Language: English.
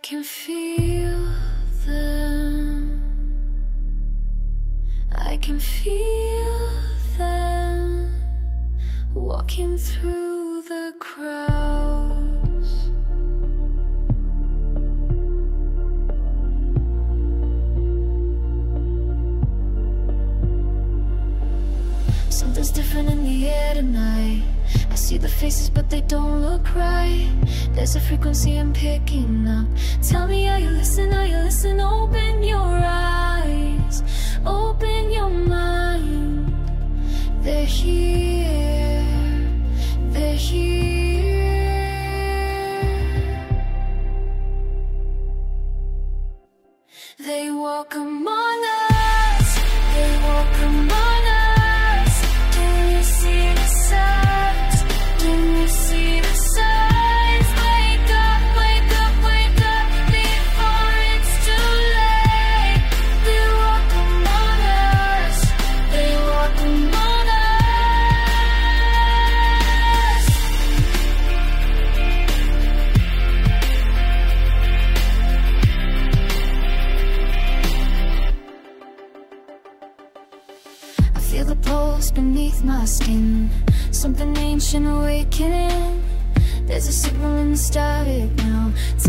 can feel them. I can feel them walking through the crowds. Something's different in the air tonight. I see the faces but they don't look right. There's a frequency I'm picking up. Tell me, are you listening, are you listening? Open your eyes, open your mind. They're here, they're here. They walk among us, they walk among us. Feel the pulse beneath my skin, something ancient awakening. There's a signal in the static now.